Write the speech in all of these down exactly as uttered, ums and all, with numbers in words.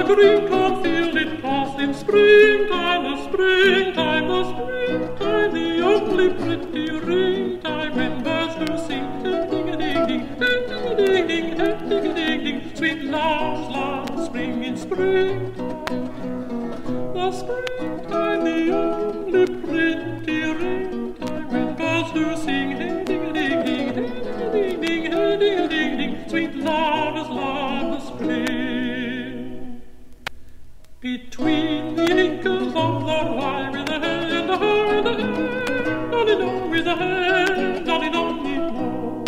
green cornfield it pass in springtime, the springtime, the springtime, the only pretty ringtime when birds do sing. Ding-a-ding-ding, ding-a-ding-ding, ding-a-ding-ding, sweet love's love, spring in springtime. The springtime, the only pretty ringtime when birds do sing. Ding-a-ding-ding, ding-a-ding-ding, ding-a-ding-ding, sweet love is love, the spring. Between the ankles of the rye with a hand, a hand, a hand, dolly-do with a hand, dolly-do-me-do.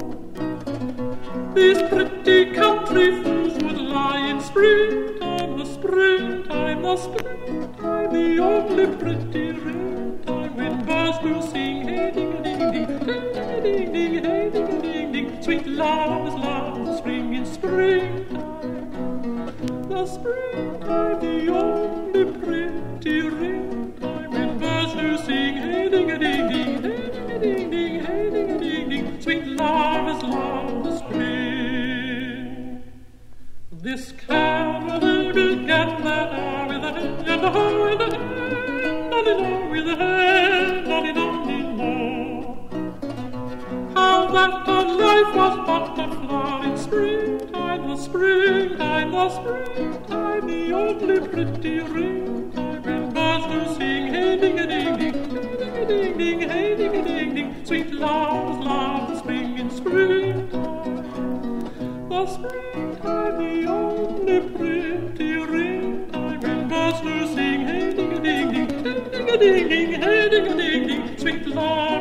These pretty country fools would lie in springtime, the springtime, the springtime, the only pretty ringtime when birds do sing. Hey, ding-a-ding-ding, ding-a-ding-ding, hey, ding-a-ding-ding, sweet love is love, spring in springtime. The springtime, the only pretty ringtime when birds do sing. Hey, ding-a-ding-ding, hey, ding-a-ding-ding, hey, ding-a-ding-ding, sweet love is love, the spring. This carol began that hour with a hand and a ho and a hand, dolly-do with a hand, dolly-do-me-do. How that our life was but a flower in springtime, the springtime, the springtime, the only pretty ringtime when birds do sing. Hey, ding-a-ding-ding, ding-a-ding-ding, hey, ding-a-ding-ding, sweet love's love, spring in springtime. The springtime, the only pretty ringtime when birds do sing. Hey, ding-a-ding-ding, ding-a-ding-ding, hey, ding-a-ding-ding, sweet love.